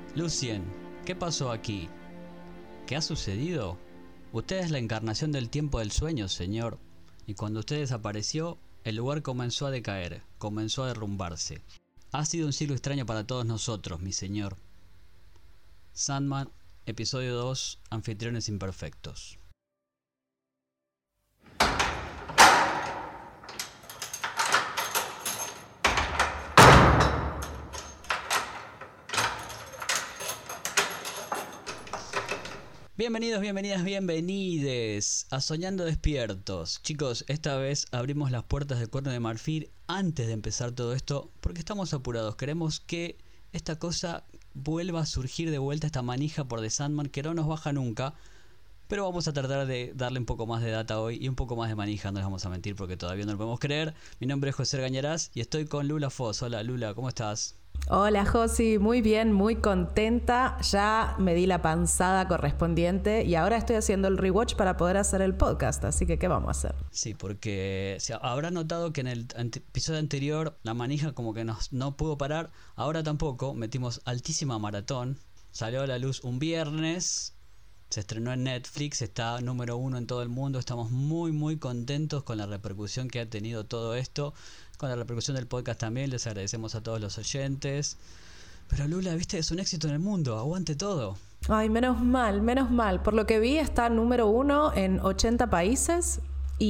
Lucien, ¿qué pasó aquí? ¿Qué ha sucedido? Usted es la encarnación del tiempo del sueño, señor. Y cuando usted desapareció, el lugar comenzó a decaer, comenzó a derrumbarse. Ha sido un siglo extraño para todos nosotros, mi señor. Sandman, episodio 2, Anfitriones imperfectos. Bienvenidos, bienvenidas, bienvenides a Soñando Despiertos. Chicos, esta vez abrimos las puertas del Cuerno de Marfil antes de empezar todo esto porque estamos apurados. Queremos que esta cosa vuelva a surgir de vuelta, esta manija por The Sandman que no nos baja nunca. Pero vamos a tratar de darle un poco más de data hoy y un poco más de manija, no les vamos a mentir porque todavía no lo podemos creer. Mi nombre es José Gañarás y estoy con Lula Foz. Hola Lula, ¿cómo estás? Hola Josi, muy bien, muy contenta. Ya me di la panzada correspondiente y ahora estoy haciendo el rewatch para poder hacer el podcast, así que ¿qué vamos a hacer? Sí, porque habrá notado que en el episodio anterior la manija como que no pudo parar. Ahora tampoco, metimos altísima maratón. Salió a la luz un viernes, se estrenó en Netflix, está número 1 en todo el mundo. Estamos muy contentos con la repercusión que ha tenido todo esto, con la repercusión del podcast también. Les agradecemos a todos los oyentes. Pero Lula, viste, es un éxito en el mundo, aguante todo. Ay, menos mal. Por lo que vi está número 1 en 80 países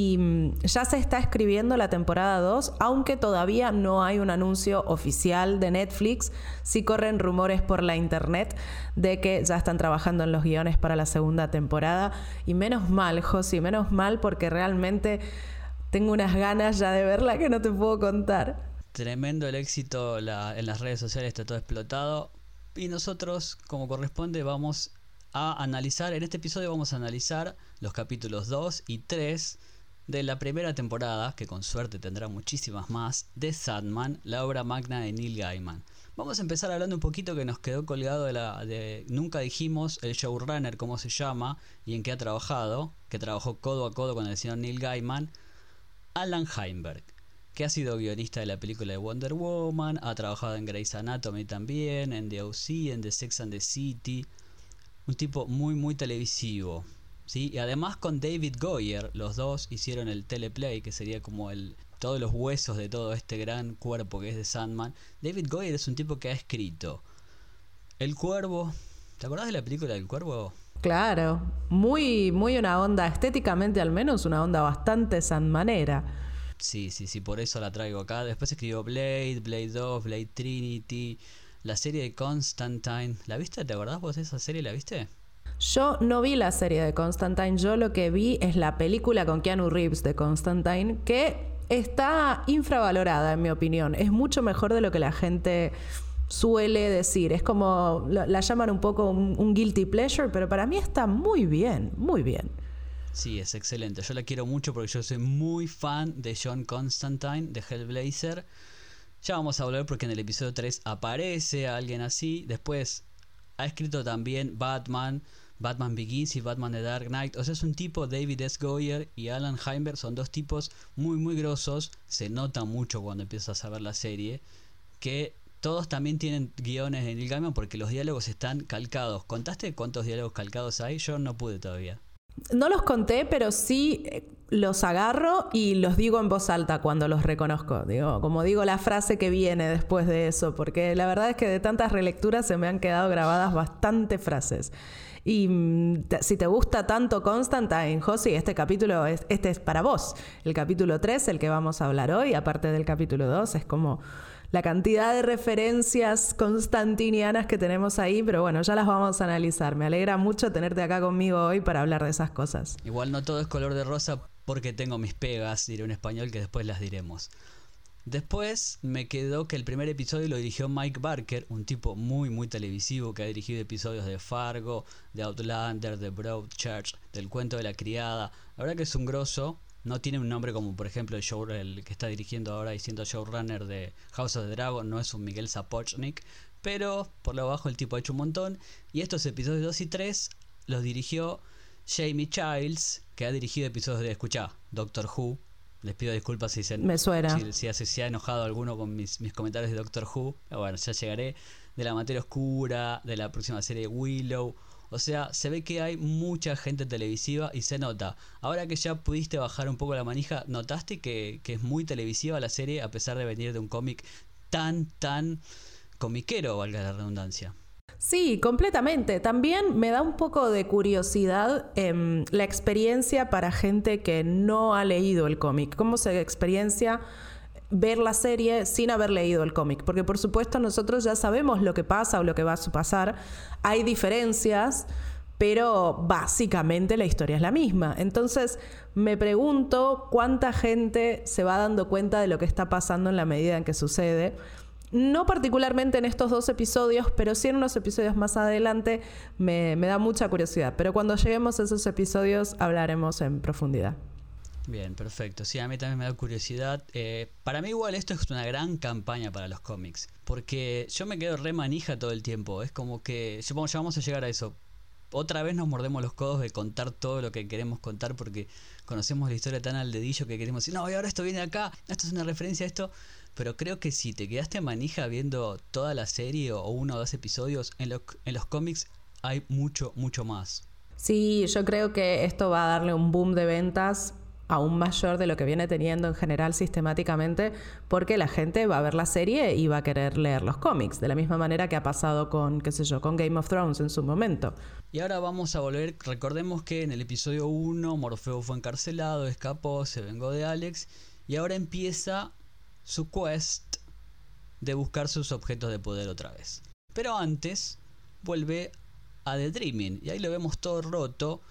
y ya se está escribiendo la temporada 2, aunque todavía no hay un anuncio oficial de Netflix. Sí corren rumores por la internet de que ya están trabajando en los guiones para la segunda temporada. Y menos mal, Josi, menos mal, porque realmente tengo unas ganas ya de verla que no te puedo contar. Tremendo el éxito en las redes sociales, está todo explotado. Y nosotros, como corresponde, vamos a analizar, en este episodio vamos a analizar los capítulos 2 y 3 de la primera temporada, que con suerte tendrá muchísimas más, de Sandman, la obra magna de Neil Gaiman. Vamos a empezar hablando un poquito que nos quedó colgado nunca dijimos el showrunner, cómo se llama y en qué ha trabajado, que trabajó codo a codo con el señor Neil Gaiman. Alan Heinberg, que ha sido guionista de la película de Wonder Woman, ha trabajado en Grey's Anatomy también, en The O.C., en The Sex and the City. Un tipo muy televisivo, ¿sí? Y además con David Goyer, los dos hicieron el teleplay, que sería como todos los huesos de todo este gran cuerpo que es de Sandman. David Goyer es un tipo que ha escrito El Cuervo. ¿Te acordás de la película del Cuervo? Claro, muy una onda, estéticamente al menos, una onda bastante sandmanera. Sí, por eso la traigo acá. Después escribió Blade 2, Blade Trinity, la serie de Constantine. ¿La viste? ¿Te acordás vos de esa serie? ¿La viste? Yo no vi la serie de Constantine, yo lo que vi es la película con Keanu Reeves de Constantine, que está infravalorada en mi opinión. Es mucho mejor de lo que la gente suele decir. Es como, la llaman un poco un guilty pleasure, pero para mí está muy bien, muy bien. Sí, es excelente. Yo la quiero mucho porque yo soy muy fan de John Constantine, de Hellblazer. Ya vamos a volver porque en el episodio 3 aparece alguien así. Después ha escrito también Batman Begins y Batman The Dark Knight. O sea, es un tipo, David S. Goyer y Alan Heinberg, son dos tipos muy grosos. Se nota mucho cuando empiezas a ver la serie que todos también tienen guiones de Neil Gaiman porque los diálogos están calcados. ¿Contaste cuántos diálogos calcados hay? Yo no pude todavía. No los conté, pero sí los agarro y los digo en voz alta cuando los reconozco. Como digo la frase que viene después de eso, porque la verdad es que de tantas relecturas se me han quedado grabadas bastantes frases. Y si te gusta tanto Constantine, Josi, este capítulo este es para vos. El capítulo 3, el que vamos a hablar hoy, aparte del capítulo 2, es como la cantidad de referencias constantinianas que tenemos ahí, pero bueno, ya las vamos a analizar. Me alegra mucho tenerte acá conmigo hoy para hablar de esas cosas. Igual no todo es color de rosa porque tengo mis pegas, diré un español que después las diremos. Después me quedó que el primer episodio lo dirigió Mike Barker, un tipo muy televisivo que ha dirigido episodios de Fargo, de Outlander, de Broadchurch, del Cuento de la Criada. La verdad que es un grosso. No tiene un nombre como por ejemplo el que está dirigiendo ahora y siendo showrunner de House of the Dragon, no es un Miguel Sapochnik, pero por lo bajo el tipo ha hecho un montón. Y estos episodios 2 y 3 los dirigió Jamie Childs, que ha dirigido episodios de, escuchá, Doctor Who, Les pido disculpas si Me suena. se ha enojado alguno con mis comentarios de Doctor Who. Bueno, ya llegaré. De la materia oscura, de la próxima serie Willow. O sea, se ve que hay mucha gente televisiva y se nota. Ahora que ya pudiste bajar un poco la manija, ¿notaste que es muy televisiva la serie a pesar de venir de un cómic tan comiquero, valga la redundancia? Sí, completamente. También me da un poco de curiosidad la experiencia para gente que no ha leído el cómic. ¿Cómo se experiencia ver la serie sin haber leído el cómic? Porque por supuesto nosotros ya sabemos lo que pasa o lo que va a pasar. Hay diferencias, pero básicamente la historia es la misma. Entonces me pregunto cuánta gente se va dando cuenta de lo que está pasando en la medida en que sucede. No particularmente en estos 2 episodios, pero sí en unos episodios más adelante me da mucha curiosidad. Pero cuando lleguemos a esos episodios hablaremos en profundidad. Bien, perfecto. Sí, a mí también me da curiosidad. Para mí igual esto es una gran campaña para los cómics, porque yo me quedo re manija todo el tiempo. Es como que, ya vamos a llegar a eso. Otra vez nos mordemos los codos de contar todo lo que queremos contar porque conocemos la historia tan al dedillo que queremos decir, no, y ahora esto viene acá, esto es una referencia a esto. Pero creo que si te quedaste manija viendo toda la serie o 1 o 2 episodios, en los cómics hay mucho más. Sí, yo creo que esto va a darle un boom de ventas aún mayor de lo que viene teniendo en general sistemáticamente, porque la gente va a ver la serie y va a querer leer los cómics, de la misma manera que ha pasado con, qué sé yo, con Game of Thrones en su momento. Y ahora vamos a volver, recordemos que en el episodio 1 Morfeo fue encarcelado, escapó, se vengó de Alex y ahora empieza su quest de buscar sus objetos de poder otra vez. Pero antes vuelve a The Dreaming y ahí lo vemos todo roto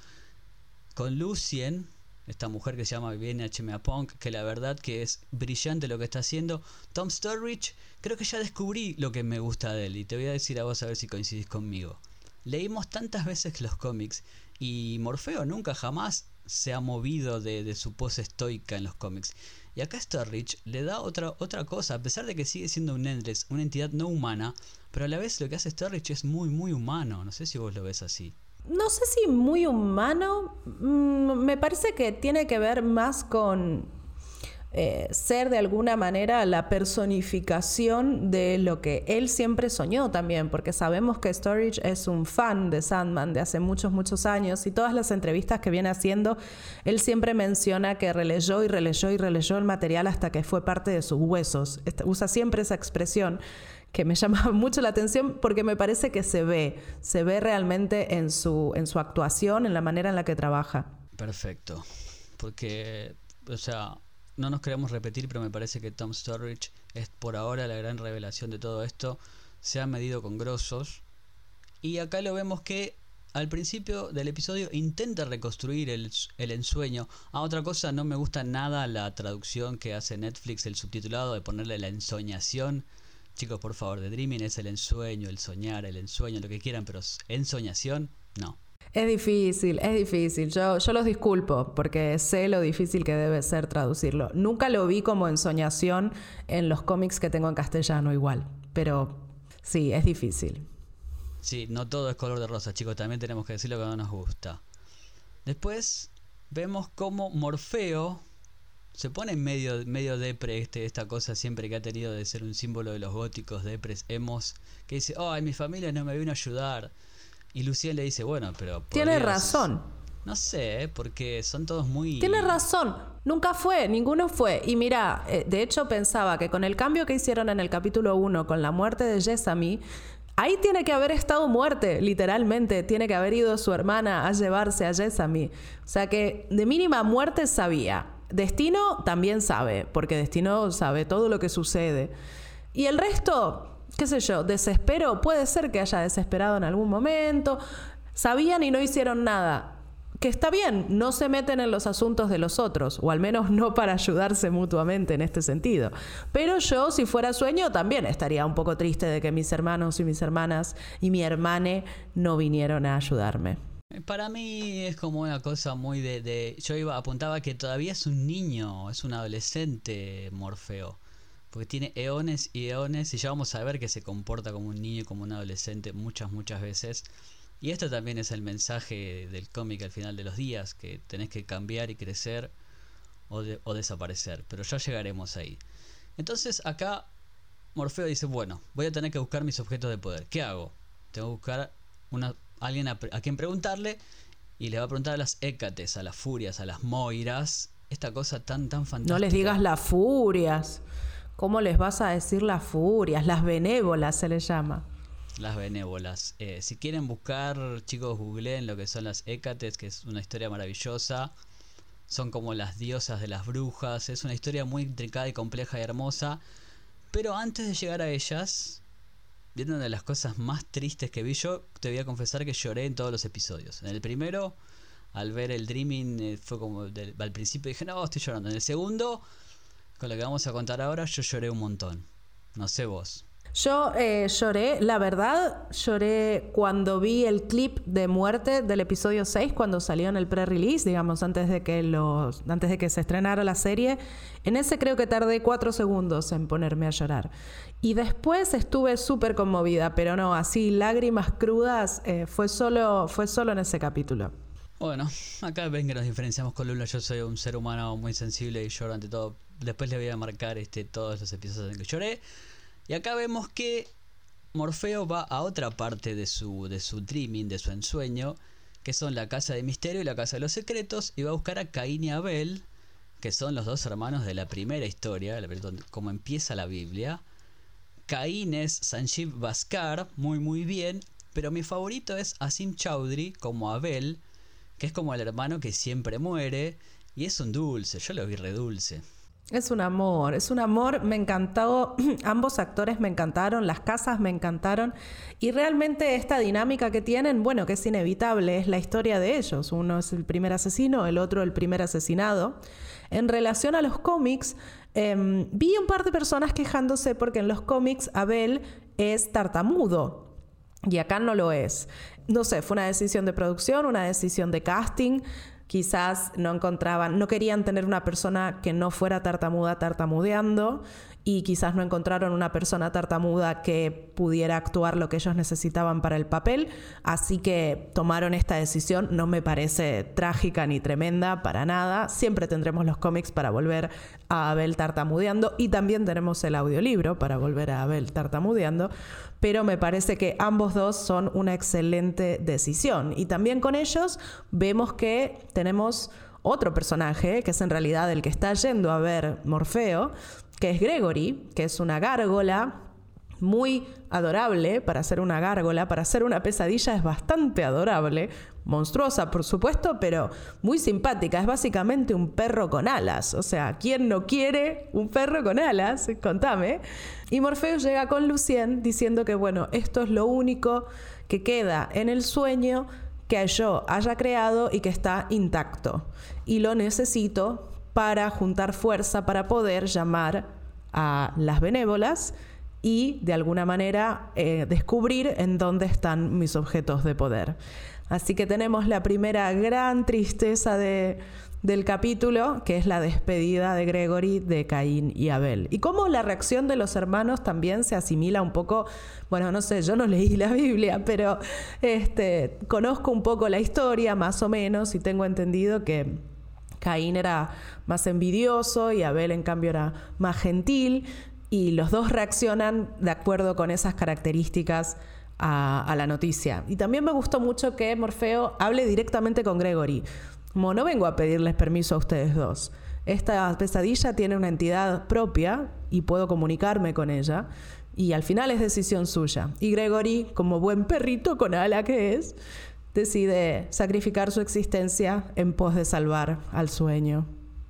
con Lucien, esta mujer que se llama Vivienne H.M.A. Punk, que la verdad que es brillante lo que está haciendo. Tom Sturridge, creo que ya descubrí lo que me gusta de él y te voy a decir a vos a ver si coincidís conmigo. Leímos tantas veces los cómics y Morfeo nunca jamás se ha movido de su pose estoica en los cómics. Y acá Sturridge le da otra cosa, a pesar de que sigue siendo un Endless, una entidad no humana, pero a la vez lo que hace Sturridge es muy humano. No sé si vos lo ves así. No sé si muy humano, me parece que tiene que ver más con ser de alguna manera la personificación de lo que él siempre soñó también, porque sabemos que Sturridge es un fan de Sandman de hace muchos años y todas las entrevistas que viene haciendo, él siempre menciona que releyó el material hasta que fue parte de sus huesos. Usa siempre esa expresión que me llama mucho la atención porque me parece que se ve realmente en su actuación, en la manera en la que trabaja. Perfecto, porque, o sea, no nos queremos repetir, pero me parece que Tom Sturridge es por ahora la gran revelación de todo esto. Se ha medido con grosos y acá lo vemos que al principio del episodio intenta reconstruir el ensueño. Otra cosa, no me gusta nada la traducción que hace Netflix, el subtitulado de ponerle la ensoñación. Chicos, por favor, The Dreaming es el ensueño, el soñar, el ensueño, lo que quieran, pero ensoñación, no. Es difícil. Yo los disculpo porque sé lo difícil que debe ser traducirlo. Nunca lo vi como ensoñación en los cómics que tengo en castellano igual, pero sí, es difícil. Sí, no todo es color de rosa, chicos, también tenemos que decir lo que no nos gusta. Después vemos cómo Morfeo se pone medio depre esta cosa siempre que ha tenido de ser un símbolo de los góticos, depres, emos, que dice, ay, mi familia no me vino a ayudar. Y Lucien le dice, bueno, pero tiene razón. No sé, porque son todos muy... Tiene razón, nunca fue, ninguno fue. Y mira, de hecho pensaba que con el cambio que hicieron en el capítulo 1, con la muerte de Jessamy, ahí tiene que haber estado muerte, literalmente. Tiene que haber ido su hermana a llevarse a Jessamy. O sea que de mínima muerte sabía. Destino también sabe, porque Destino sabe todo lo que sucede. Y el resto, qué sé yo, desespero, puede ser que haya desesperado en algún momento. Sabían y no hicieron nada. Que está bien, no se meten en los asuntos de los otros, o al menos no para ayudarse mutuamente en este sentido. Pero yo, si fuera sueño, también estaría un poco triste de que mis hermanos y mis hermanas y mi hermane no vinieron a ayudarme. Para mí es como una cosa muy yo apuntaba que todavía es un niño, es un adolescente Morfeo, porque tiene eones y eones y ya vamos a ver que se comporta como un niño y como un adolescente muchas veces. Y esto también es el mensaje del cómic al final de los días, que tenés que cambiar y crecer o desaparecer, pero ya llegaremos ahí. Entonces acá Morfeo dice, bueno, voy a tener que buscar mis objetos de poder. ¿Qué hago? Tengo que buscar alguien a quien preguntarle, y le va a preguntar a las Hécates, a las Furias, a las Moiras, esta cosa tan fantástica. No les digas las Furias. ¿Cómo les vas a decir las Furias? Las benévolas se les llama. Las benévolas. Si quieren buscar, chicos, googleen lo que son las Hécates, que es una historia maravillosa. Son como las diosas de las brujas. Es una historia muy intricada y compleja y hermosa. Pero antes de llegar a ellas, viendo una de las cosas más tristes que vi, yo te voy a confesar que lloré en todos los episodios. En el primero, al ver el Dreaming, fue como al principio dije, no, estoy llorando. En el segundo, con lo que vamos a contar ahora, yo lloré un montón. No sé vos. Yo lloré, la verdad, lloré cuando vi el clip de muerte del episodio 6, cuando salió en el pre-release, digamos, antes de que se estrenara la serie. En ese creo que tardé 4 segundos en ponerme a llorar. Y después estuve súper conmovida, pero no, así lágrimas crudas, fue solo en ese capítulo. Bueno, acá ven que nos diferenciamos con Lula. Yo soy un ser humano muy sensible y lloro ante todo. Después le voy a marcar todos los episodios en que lloré. Y acá vemos que Morfeo va a otra parte de su dreaming, de su ensueño, que son la casa de misterio y la casa de los secretos, y va a buscar a Caín y Abel, que son los dos hermanos de la primera historia, como empieza la Biblia. Caín es Sanjeev Bhaskar, muy bien, pero mi favorito es Asim Chowdhury como Abel, que es como el hermano que siempre muere, y es un dulce, yo lo vi re dulce. Es un amor, me encantó, ambos actores me encantaron, las casas me encantaron, y realmente esta dinámica que tienen, bueno, que es inevitable, es la historia de ellos, uno es el primer asesino, el otro el primer asesinado. En relación a los cómics, vi un par de personas quejándose porque en los cómics Abel es tartamudo, y acá no lo es. No sé, fue una decisión de producción, una decisión de casting. Quizás no querían tener una persona que no fuera tartamuda tartamudeando, y quizás no encontraron una persona tartamuda que pudiera actuar lo que ellos necesitaban para el papel, así que tomaron esta decisión. No me parece trágica ni tremenda para nada. Siempre tendremos los cómics para volver a Abel tartamudeando, y también tenemos el audiolibro para volver a Abel tartamudeando, pero me parece que ambos dos son una excelente decisión. Y también con ellos vemos que tenemos otro personaje, que es en realidad el que está yendo a ver Morfeo, que es Gregory, que es una gárgola muy adorable. Para ser una gárgola, para ser una pesadilla, es bastante adorable, monstruosa por supuesto, pero muy simpática. Es básicamente un perro con alas. O sea, ¿quién no quiere un perro con alas? Contame. Y Morfeo llega con Lucien diciendo que bueno, esto es lo único que queda en el sueño que yo haya creado y que está intacto, y lo necesito para juntar fuerza para poder llamar a las benévolas y de alguna manera descubrir en dónde están mis objetos de poder. Así que tenemos la primera gran tristeza del capítulo, que es la despedida de Gregory de Caín y Abel. Y cómo la reacción de los hermanos también se asimila un poco, bueno, no sé, yo no leí la Biblia, pero conozco un poco la historia, más o menos, y tengo entendido que Caín era más envidioso y Abel en cambio era más gentil, y los dos reaccionan de acuerdo con esas características a la noticia. Y también me gustó mucho que Morfeo hable directamente con Gregory, como no vengo a pedirles permiso a ustedes dos, esta pesadilla tiene una entidad propia y puedo comunicarme con ella, y al final es decisión suya. Y Gregory, como buen perrito con ala que es, decide sacrificar su existencia en pos de salvar al sueño.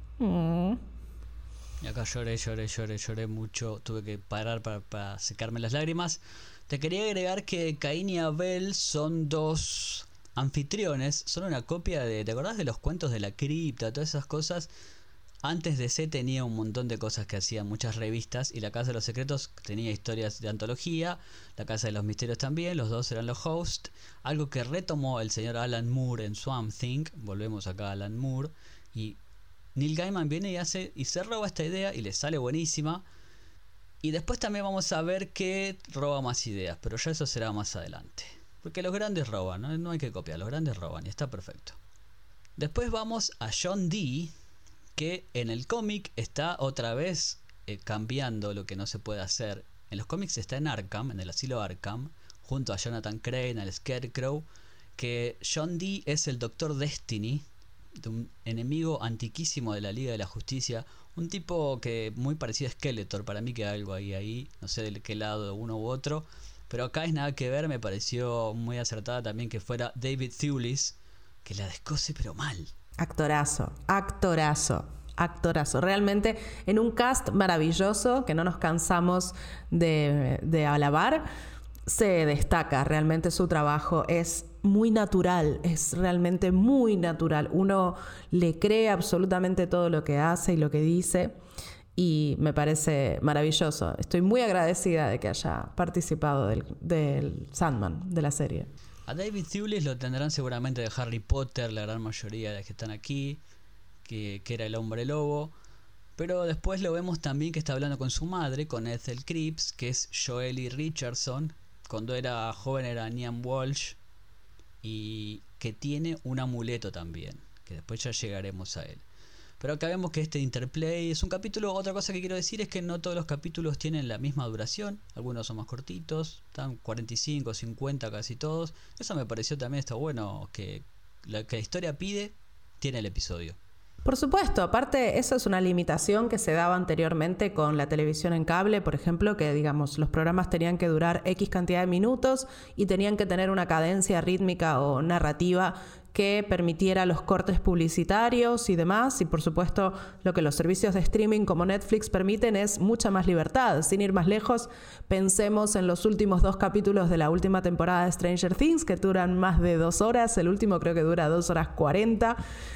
Y acá lloré mucho. Tuve que parar para secarme las lágrimas. Te quería agregar que Caín y Abel son dos anfitriones. Son una copia de... ¿Te acordás de los cuentos de la cripta? Todas esas cosas. Antes de C tenía un montón de cosas que hacían muchas revistas, y la Casa de los Secretos tenía historias de antología, la Casa de los Misterios también, los dos eran los hosts, algo que retomó el señor Alan Moore en Swamp Thing. Volvemos acá a Alan Moore, y Neil Gaiman viene y se roba esta idea y le sale buenísima, y después también vamos a ver que roba más ideas, pero ya eso será más adelante, porque los grandes roban, no hay que copiar, los grandes roban y está perfecto. Después vamos a John Dee, que en el cómic está otra vez cambiando lo que no se puede hacer. En los cómics está en Arkham, en el asilo Arkham, junto a Jonathan Crane, al Scarecrow, que John Dee es el Doctor Destiny, de un enemigo antiquísimo de la Liga de la Justicia, un tipo que muy parecido a Skeletor, para mí que hay algo ahí, no sé de qué lado, uno u otro, pero acá es nada que ver. Me pareció muy acertada también que fuera David Thewlis, que la descose pero mal. Actorazo, actorazo, actorazo. Realmente en un cast maravilloso que no nos cansamos de alabar. Se destaca realmente su trabajo, es muy natural, es realmente muy natural. Uno le cree absolutamente todo lo que hace y lo que dice y me parece maravilloso. Estoy muy agradecida de que haya participado del Sandman, de la serie. A David Thewlis lo tendrán seguramente de Harry Potter, la gran mayoría de los que están aquí, que era el hombre lobo. Pero después lo vemos también que está hablando con su madre, con Ethel Cripps, que es Joely Richardson. Cuando era joven era Niamh Walsh, y que tiene un amuleto también, que después ya llegaremos a él. Pero acá vemos que este interplay es un capítulo. Otra cosa que quiero decir es que no todos los capítulos tienen la misma duración, algunos son más cortitos, están 45, 50 casi todos. Eso me pareció también está bueno, que lo que la historia pide tiene el episodio. Por supuesto, aparte eso es una limitación que se daba anteriormente con la televisión en cable, por ejemplo, que digamos los programas tenían que durar X cantidad de minutos y tenían que tener una cadencia rítmica o narrativa que permitiera los cortes publicitarios y demás, y por supuesto lo que los servicios de streaming como Netflix permiten es mucha más libertad. Sin ir más lejos, pensemos en los últimos 2 capítulos de la última temporada de Stranger Things, que duran más de 2 horas, el último creo que dura 2 horas 40,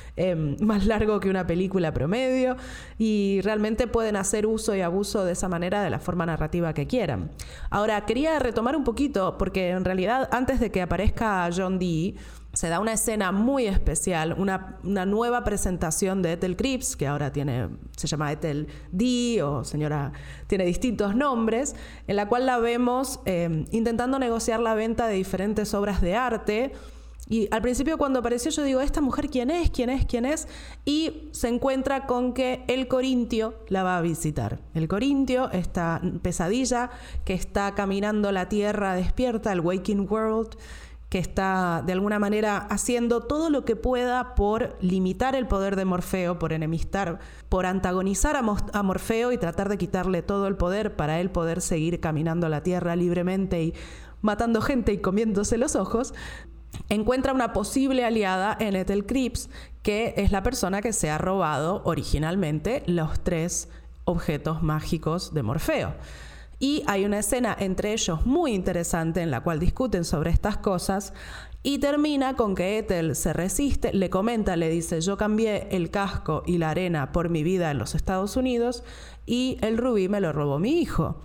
más largo que una película promedio, y realmente pueden hacer uso y abuso de esa manera de la forma narrativa que quieran. Ahora, quería retomar un poquito, porque en realidad antes de que aparezca John Dee, se da una escena muy especial, una nueva presentación de Ethel Cripps, que ahora se llama Ethel Dee, o señora, tiene distintos nombres, en la cual la vemos intentando negociar la venta de diferentes obras de arte. Y al principio cuando apareció yo digo, ¿esta mujer quién es? ¿Quién es? ¿Quién es? Y se encuentra con que el Corintio la va a visitar. El Corintio, esta pesadilla que está caminando la tierra despierta, el Waking World, que está de alguna manera haciendo todo lo que pueda por limitar el poder de Morfeo, por enemistar, por antagonizar a Morfeo y tratar de quitarle todo el poder para él poder seguir caminando la tierra libremente y matando gente y comiéndose los ojos. Encuentra una posible aliada en Ethel Cripps, que es la persona que se ha robado originalmente los 3 objetos mágicos de Morfeo. Y hay una escena entre ellos muy interesante en la cual discuten sobre estas cosas y termina con que Ethel se resiste, le comenta, le dice, yo cambié el casco y la arena por mi vida en los Estados Unidos y el rubí me lo robó mi hijo.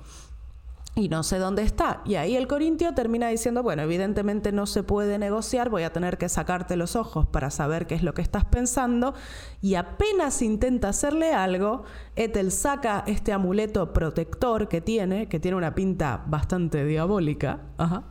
Y no sé dónde está. Y ahí el Corintio termina diciendo, bueno, evidentemente no se puede negociar, voy a tener que sacarte los ojos para saber qué es lo que estás pensando. Y apenas intenta hacerle algo, Ethel saca este amuleto protector que tiene una pinta bastante diabólica.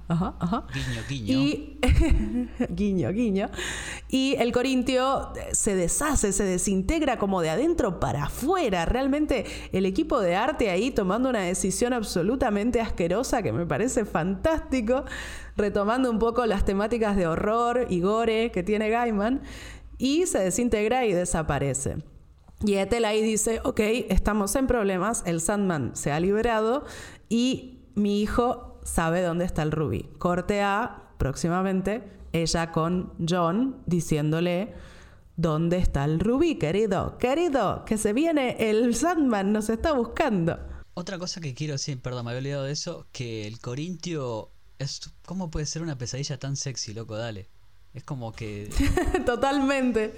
Guiño, guiño. Y guiño, guiño. Y el Corintio se deshace, se desintegra como de adentro para afuera. Realmente el equipo de arte ahí tomando una decisión absolutamente asquerosa que me parece fantástico, retomando un poco las temáticas de horror y gore que tiene Gaiman, y se desintegra y desaparece. Y Ethel ahí dice, ok, estamos en problemas, el Sandman se ha liberado y mi hijo sabe dónde está el rubí. Corte A, próximamente, ella con John diciéndole, ¿dónde está el rubí, querido? Querido, que se viene el Sandman, nos está buscando. Otra cosa que quiero decir, perdón, me había olvidado de eso, que el Corintio ¿cómo puede ser una pesadilla tan sexy, loco? Dale. Es como que Totalmente.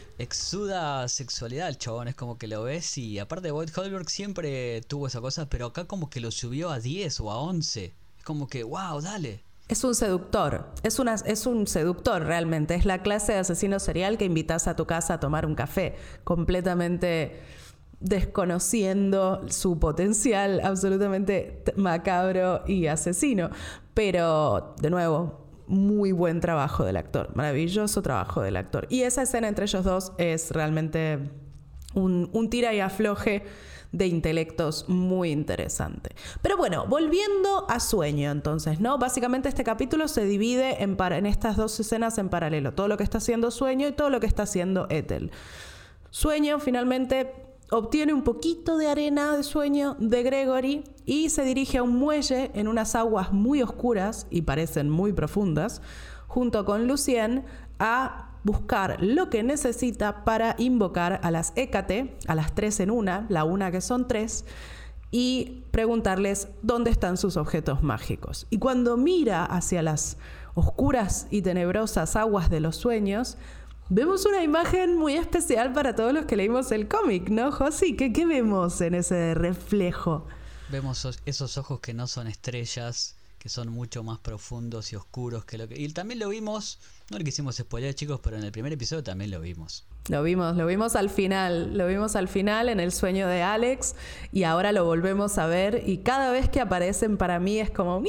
exuda sexualidad el chabón, es como que lo ves y aparte Boyd Holbrook siempre tuvo esa cosa, pero acá como que lo subió a 10 o a 11. Es como que, wow, dale. Es un seductor, es un seductor realmente, es la clase de asesino serial que invitas a tu casa a tomar un café, completamente desconociendo su potencial absolutamente macabro y asesino. Pero, de nuevo, muy buen trabajo del actor, maravilloso trabajo del actor. Y esa escena entre ellos dos es realmente un tira y afloje de intelectos muy interesante. Pero bueno, volviendo a Sueño entonces, ¿no? Básicamente este capítulo se divide en estas dos escenas en paralelo. Todo lo que está haciendo Sueño y todo lo que está haciendo Ethel. Sueño finalmente obtiene un poquito de arena de sueño de Gregory y se dirige a un muelle en unas aguas muy oscuras y parecen muy profundas, junto con Lucien, a buscar lo que necesita para invocar a las Hécate, a las 3 en una, la una que son 3, y preguntarles dónde están sus objetos mágicos. Y cuando mira hacia las oscuras y tenebrosas aguas de los sueños, vemos una imagen muy especial para todos los que leímos el cómic, ¿no, Josi? ¿Qué vemos en ese reflejo? Vemos esos ojos que no son estrellas, que son mucho más profundos y oscuros que lo que... Y también lo vimos, no lo quisimos spoiler, chicos, pero en el primer episodio también lo vimos. Lo vimos al final en el sueño de Alex y ahora lo volvemos a ver y cada vez que aparecen para mí es como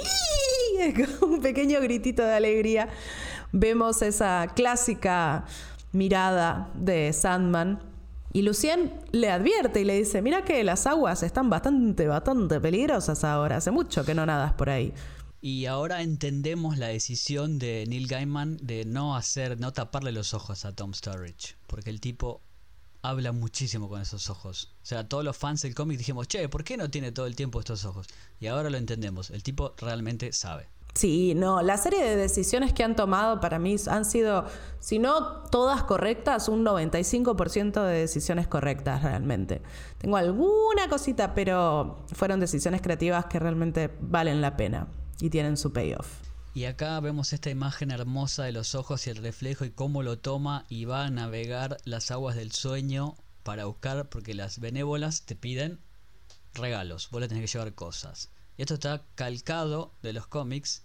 un pequeño gritito de alegría. Vemos esa clásica mirada de Sandman y Lucien le advierte y le dice, mira que las aguas están bastante peligrosas ahora, hace mucho que no nadas por ahí. Y ahora entendemos la decisión de Neil Gaiman de no taparle los ojos a Tom Sturridge, porque el tipo habla muchísimo con esos ojos. O sea, todos los fans del cómic dijimos, che, ¿por qué no tiene todo el tiempo estos ojos? Y ahora lo entendemos, el tipo realmente sabe. Sí, no, la serie de decisiones que han tomado para mí han sido, si no todas correctas, un 95% de decisiones correctas realmente. Tengo alguna cosita, pero fueron decisiones creativas que realmente valen la pena y tienen su payoff. Y acá vemos esta imagen hermosa de los ojos y el reflejo y cómo lo toma y va a navegar las aguas del sueño para buscar, porque las benévolas te piden regalos, vos le tenés que llevar cosas. Y esto está calcado de los cómics,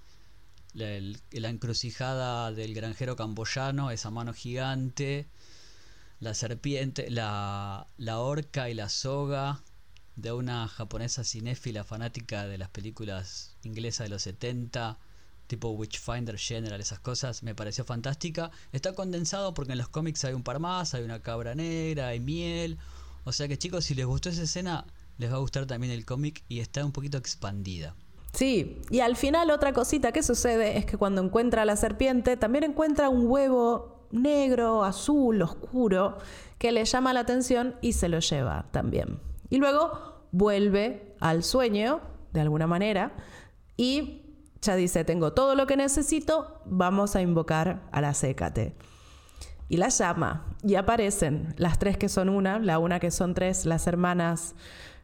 la encrucijada del granjero camboyano, esa mano gigante, la serpiente, la orca y la soga de una japonesa cinéfila fanática de las películas inglesas de los 70, tipo Witchfinder General, esas cosas, me pareció fantástica. Está condensado porque en los cómics hay un par más, hay una cabra negra, hay miel. O sea que chicos, si les gustó esa escena, les va a gustar también el cómic y está un poquito expandida. Sí, y al final otra cosita que sucede es que cuando encuentra a la serpiente, también encuentra un huevo negro, azul, oscuro, que le llama la atención y se lo lleva también. Y luego vuelve al sueño, de alguna manera, y ya dice, tengo todo lo que necesito, vamos a invocar a la Hécate. Y la llama, y aparecen las 3 que son una, la una que son 3, las hermanas,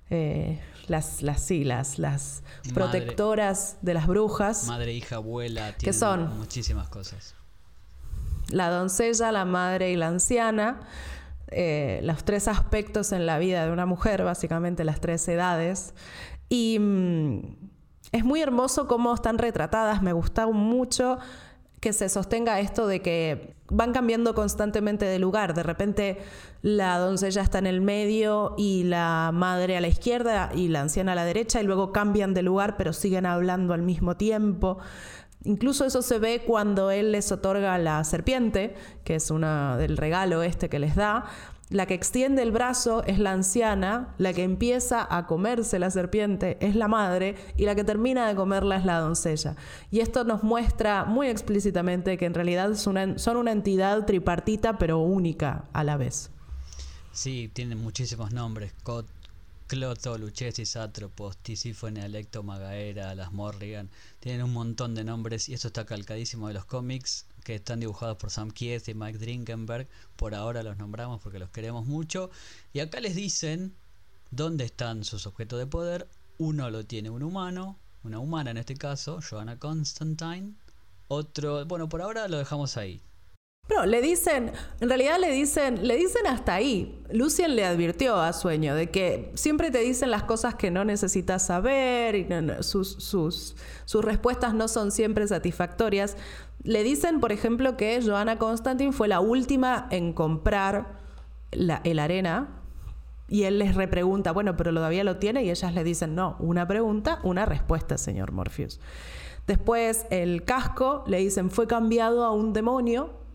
las protectoras de las brujas. Madre, hija, abuela, que son muchísimas cosas. La doncella, la madre y la anciana. Los 3 aspectos en la vida de una mujer, básicamente las 3 edades. Y es muy hermoso cómo están retratadas. Me gustó mucho que se sostenga esto de que van cambiando constantemente de lugar. De repente la doncella está en el medio y la madre a la izquierda y la anciana a la derecha y luego cambian de lugar pero siguen hablando al mismo tiempo. Incluso eso se ve cuando él les otorga la serpiente, que es una del regalo que les da. La que extiende el brazo es la anciana, la que empieza a comerse la serpiente es la madre y la que termina de comerla es la doncella. Y esto nos muestra muy explícitamente que en realidad son una entidad tripartita pero única a la vez. Sí, tienen muchísimos nombres. Cloto, Luchesi, Atropos, Tisífone, Alecto, Magaera, las Morrigan. Tienen un montón de nombres y esto está calcadísimo de los cómics que están dibujados por Sam Kieth y Mike Drinkenberg. Por ahora los nombramos porque los queremos mucho. Y acá les dicen dónde están sus objetos de poder. Uno lo tiene un humano, una humana en este caso, Joanna Constantine. Otro, bueno, por ahora lo dejamos ahí. Pero en realidad le dicen hasta ahí. Lucien le advirtió a Sueño de que siempre te dicen las cosas que no necesitas saber y sus respuestas no son siempre satisfactorias. Le dicen, por ejemplo, que Joanna Constantine fue la última en comprar el arena y él les repregunta, bueno, pero todavía lo tiene, y ellas le dicen, no, una pregunta, una respuesta, señor Morpheus. Después el casco, le dicen, fue cambiado a un demonio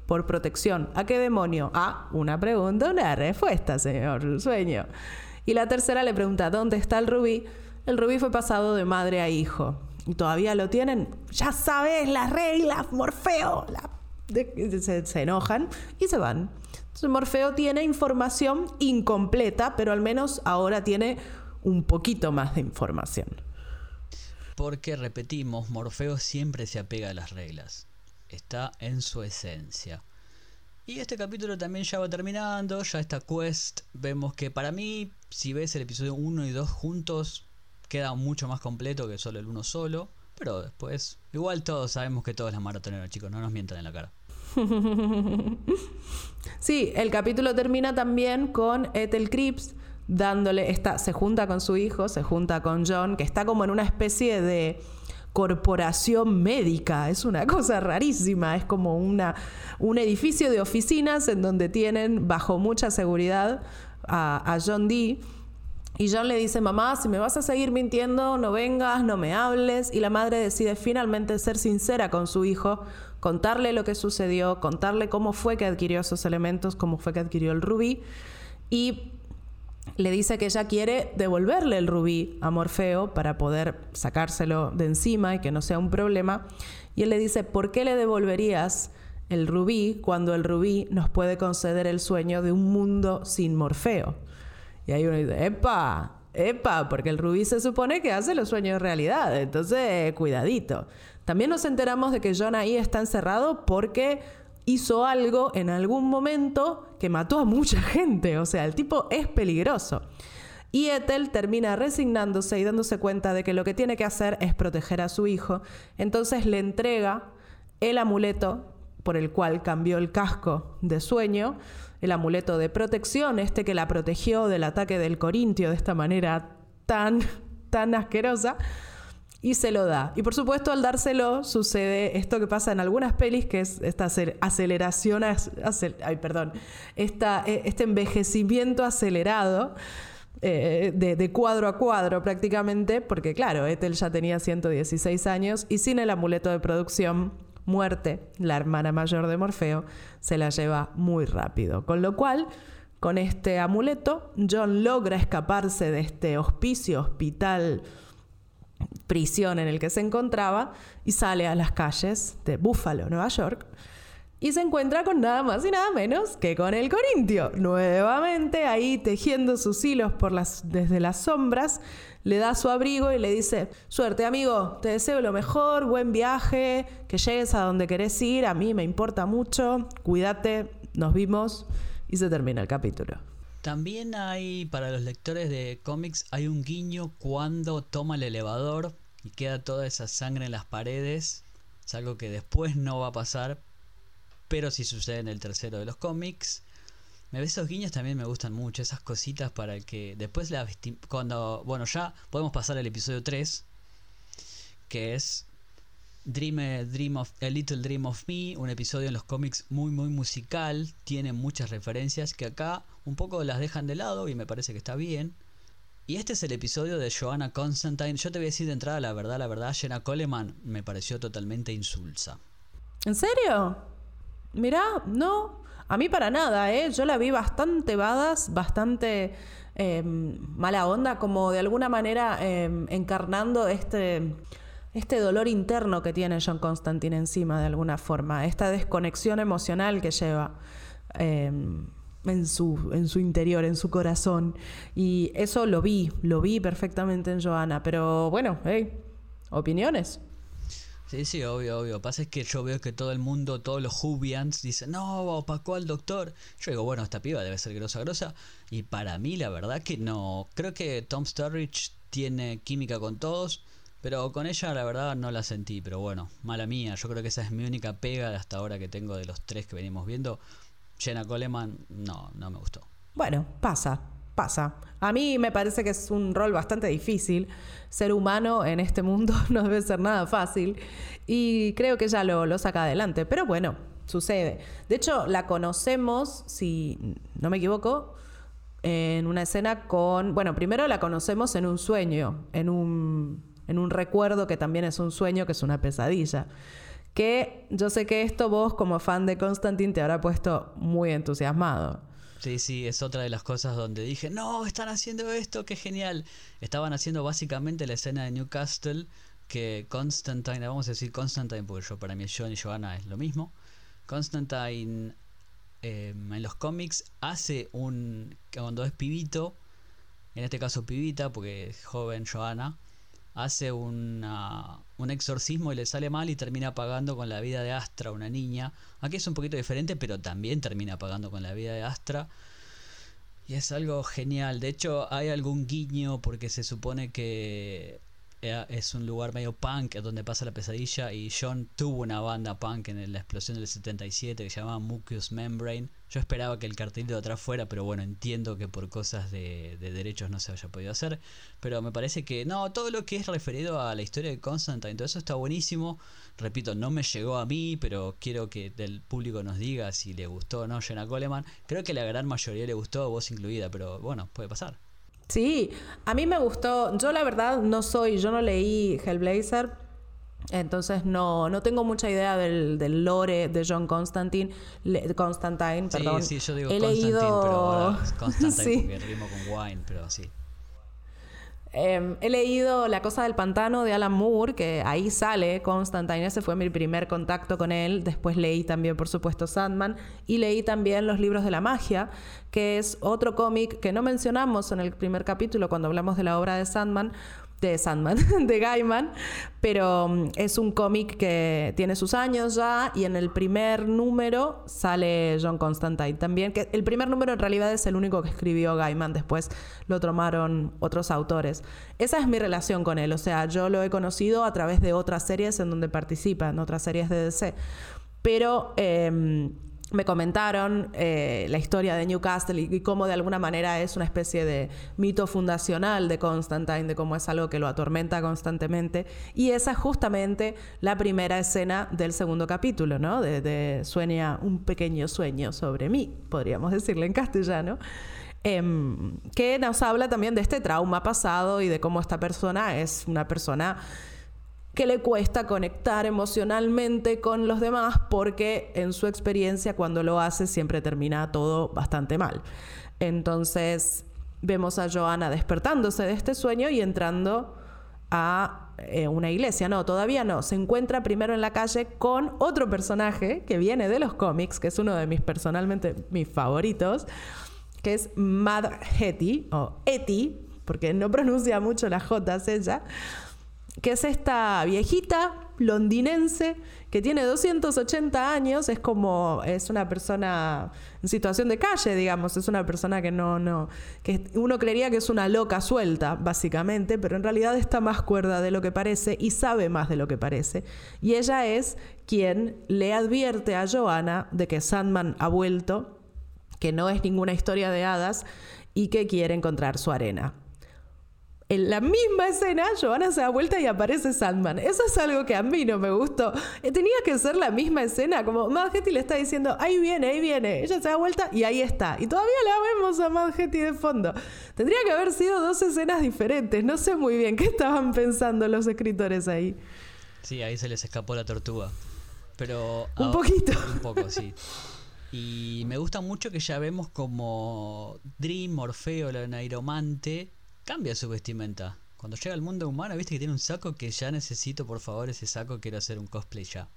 por protección. ¿A qué demonio? Una pregunta, una respuesta, señor Sueño. Y la tercera le pregunta, ¿dónde está el rubí? El rubí fue pasado de madre a hijo. ¿Y todavía lo tienen? Ya sabes las reglas, Morfeo. Se enojan y se van. Entonces Morfeo tiene información incompleta, pero al menos ahora tiene un poquito más de información. Porque, repetimos, Morfeo siempre se apega a las reglas. Está en su esencia. Y este capítulo también ya va terminando, ya esta quest. Vemos que para mí, si ves el episodio 1 y 2 juntos, queda mucho más completo que solo el uno solo. Pero después, igual todos sabemos que todo es la maratonera, chicos, no nos mientan en la cara. Sí, el capítulo termina también con Ethel Cripps se junta con su hijo, se junta con John, que está como en una especie de corporación médica. Es una cosa rarísima, es como un edificio de oficinas en donde tienen bajo mucha seguridad a John Dee. Y John le dice, mamá, si me vas a seguir mintiendo, no vengas, no me hables. Y la madre decide finalmente ser sincera con su hijo, contarle lo que sucedió, contarle cómo fue que adquirió esos elementos, cómo fue que adquirió el rubí. Y le dice que ella quiere devolverle el rubí a Morfeo para poder sacárselo de encima y que no sea un problema. Y él le dice, ¿por qué le devolverías el rubí cuando el rubí nos puede conceder el sueño de un mundo sin Morfeo? Y ahí uno dice, ¡epa! Porque el rubí se supone que hace los sueños realidad. Entonces, cuidadito. También nos enteramos de que John ahí está encerrado porque hizo algo en algún momento que mató a mucha gente. O sea, el tipo es peligroso. Y Ethel termina resignándose y dándose cuenta de que lo que tiene que hacer es proteger a su hijo. Entonces le entrega el amuleto por el cual cambió el casco de sueño, el amuleto de protección, que la protegió del ataque del Corintio de esta manera tan asquerosa, y se lo da. Y por supuesto, al dárselo, sucede esto que pasa en algunas pelis, que es esta aceleración, este envejecimiento acelerado, de cuadro a cuadro prácticamente, porque claro, Ethel ya tenía 116 años y sin el amuleto de producción, Muerte, la hermana mayor de Morfeo, se la lleva muy rápido. Con lo cual, con este amuleto, John logra escaparse de este hospital, prisión en el que se encontraba y sale a las calles de Buffalo, Nueva York, y se encuentra con nada más y nada menos que con el Corintio. Nuevamente ahí tejiendo sus hilos desde las sombras, le da su abrigo y le dice, suerte amigo, te deseo lo mejor, buen viaje, que llegues a donde querés ir, a mí me importa mucho, cuídate, nos vimos, y se termina el capítulo. También hay, para los lectores de cómics, hay un guiño cuando toma el elevador y queda toda esa sangre en las paredes. Es algo que después no va a pasar, pero sí sucede en el tercero de los cómics. Esos guiños también me gustan mucho, esas cositas para que después bueno, ya podemos pasar al episodio 3, que es A Little Dream of Me, un episodio en los cómics muy muy musical, tiene muchas referencias que acá un poco las dejan de lado y me parece que está bien. Y este es el episodio de Joanna Constantine. Yo te voy a decir de entrada la verdad, Jenna Coleman me pareció totalmente insulsa. ¿En serio? Mirá, no, a mí para nada, yo la vi bastante badass, bastante mala onda, como de alguna manera encarnando este dolor interno que tiene John Constantine encima de alguna forma, esta desconexión emocional que lleva en su interior, en su corazón. Y eso lo vi perfectamente en Joanna, pero bueno, opiniones. Sí, obvio. Pasa es que yo veo que todo el mundo, todos los Whovians dicen, no, opacó al doctor. Yo digo, bueno, esta piba debe ser grosa. Y para mí, la verdad que no. Creo que Tom Sturridge tiene química con todos, pero con ella, la verdad, no la sentí. Pero bueno, mala mía. Yo creo que esa es mi única pega de hasta ahora que tengo de los tres que venimos viendo. Jenna Coleman, no me gustó. Bueno, pasa. A mí me parece que es un rol bastante difícil. Ser humano en este mundo no debe ser nada fácil. Y creo que ella lo saca adelante. Pero bueno, sucede. De hecho, la conocemos, si no me equivoco, en una escena primero la conocemos en un sueño, en un recuerdo que también es un sueño, que es una pesadilla. que yo sé que esto vos como fan de Constantine te habrá puesto muy entusiasmado. Sí, es otra de las cosas donde dije, no, están haciendo esto, qué genial. Estaban haciendo básicamente la escena de Newcastle, que Constantine, vamos a decir Constantine porque para mí John y Joanna es lo mismo. Constantine en los cómics hace cuando es pibito, en este caso pibita porque es joven Joanna, hace un exorcismo y le sale mal y termina pagando con la vida de Astra, una niña. Aquí es un poquito diferente, pero también termina pagando con la vida de Astra. Y es algo genial. De hecho, hay algún guiño porque se supone que es un lugar medio punk donde pasa la pesadilla, y John tuvo una banda punk en la explosión del 77 que se llamaba Mucous Membrane. Yo esperaba que el cartelito de atrás fuera, pero bueno, entiendo que por cosas de derechos no se haya podido hacer, pero me parece que no, todo lo que es referido a la historia de Constantine, todo eso está buenísimo. Repito, no me llegó a mí, pero quiero que el público nos diga si le gustó o no Jenna Coleman. Creo que la gran mayoría le gustó, vos incluida, pero bueno, puede pasar. Sí, a mí me gustó. Yo la verdad yo no leí Hellblazer, entonces no tengo mucha idea del lore de John Constantine, perdón. Sí, yo digo He Constantine, leído... pero ahora Constantine sí. porque rimo con wine, pero sí. He leído La cosa del pantano de Alan Moore, que ahí sale Constantine. Ese fue mi primer contacto con él. Después leí también, por supuesto, Sandman, y leí también Los libros de la magia, que es otro cómic que no mencionamos en el primer capítulo cuando hablamos de la obra de de Gaiman, pero es un cómic que tiene sus años ya, y en el primer número sale John Constantine también, que el primer número en realidad es el único que escribió Gaiman, después lo tomaron otros autores. Esa es mi relación con él, o sea, yo lo he conocido a través de otras series en donde participa, en otras series de DC, pero me comentaron la historia de Newcastle y cómo de alguna manera es una especie de mito fundacional de Constantine, de cómo es algo que lo atormenta constantemente. Y esa es justamente la primera escena del segundo capítulo, ¿no? De sueña un pequeño sueño sobre mí, podríamos decirle en castellano. Que nos habla también de este trauma pasado y de cómo esta persona es una persona que le cuesta conectar emocionalmente con los demás porque en su experiencia cuando lo hace siempre termina todo bastante mal. Entonces vemos a Joanna despertándose de este sueño y entrando a una iglesia. No, todavía no. Se encuentra primero en la calle con otro personaje que viene de los cómics, que es uno de personalmente mis favoritos, que es Mad Hetty, o Etty, porque no pronuncia mucho las Jotas ella, que es esta viejita londinense que tiene 280 años, es una persona en situación de calle, digamos, es una persona que que uno creería que es una loca suelta, básicamente, pero en realidad está más cuerda de lo que parece y sabe más de lo que parece. Y ella es quien le advierte a Joanna de que Sandman ha vuelto, que no es ninguna historia de hadas y que quiere encontrar su arena. En la misma escena, Joanna se da vuelta y aparece Sandman. Eso es algo que a mí no me gustó. Tenía que ser la misma escena, como Mad Hetty le está diciendo, ahí viene. Ella se da vuelta y ahí está. Y todavía la vemos a Mad Hetty de fondo. Tendría que haber sido dos escenas diferentes. No sé muy bien qué estaban pensando los escritores ahí. Sí, ahí se les escapó la tortuga. Pero un poquito. Un poco, sí. Y me gusta mucho que ya vemos como Dream, Orfeo, la Neiromante, cambia su vestimenta. Cuando llega al mundo humano, viste que tiene un saco que ya necesito, por favor, ese saco, quiero hacer un cosplay ya.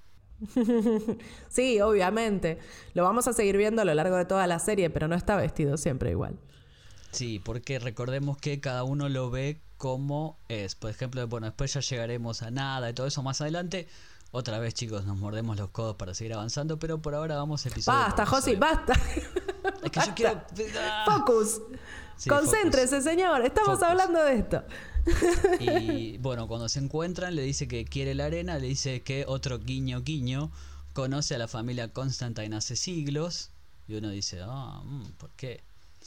Sí, obviamente. Lo vamos a seguir viendo a lo largo de toda la serie, pero no está vestido siempre igual. Sí, porque recordemos que cada uno lo ve como es. Por ejemplo, bueno, después ya llegaremos a nada y todo eso más adelante. Otra vez, chicos, nos mordemos los codos para seguir avanzando, pero por ahora vamos a episodio. Basta, Josi, basta. Es que yo quiero... Focus. Sí, concéntrese, focus. Señor. Estamos hablando de esto. Y bueno, cuando se encuentran, le dice que quiere la arena, le dice que otro guiño conoce a la familia Constantine hace siglos. Y uno dice, ¿por qué?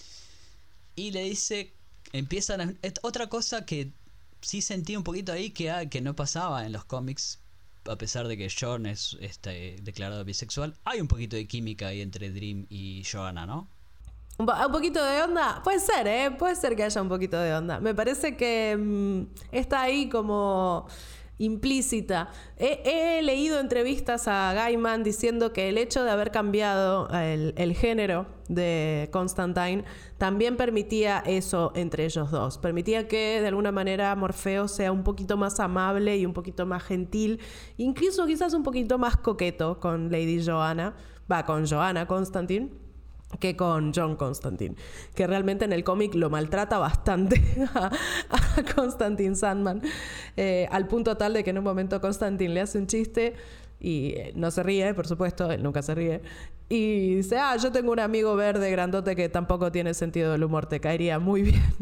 Y le dice, otra cosa que sí sentí un poquito ahí que no pasaba en los cómics, a pesar de que John es declarado bisexual, hay un poquito de química ahí entre Dream y Joanna, ¿no? ¿Un poquito de onda? Puede ser, puede ser que haya un poquito de onda. Me parece que está ahí como implícita. He leído entrevistas a Gaiman diciendo que el hecho de haber cambiado el género de Constantine también permitía eso entre ellos dos. Permitía que de alguna manera Morfeo sea un poquito más amable y un poquito más gentil, incluso quizás un poquito más coqueto con Lady Joanna, con Joanna Constantine, que con John Constantine, que realmente en el cómic lo maltrata bastante a Constantine Sandman, al punto tal de que en un momento Constantine le hace un chiste y no se ríe, por supuesto, él nunca se ríe, y dice, yo tengo un amigo verde grandote que tampoco tiene sentido del humor, te caería muy bien.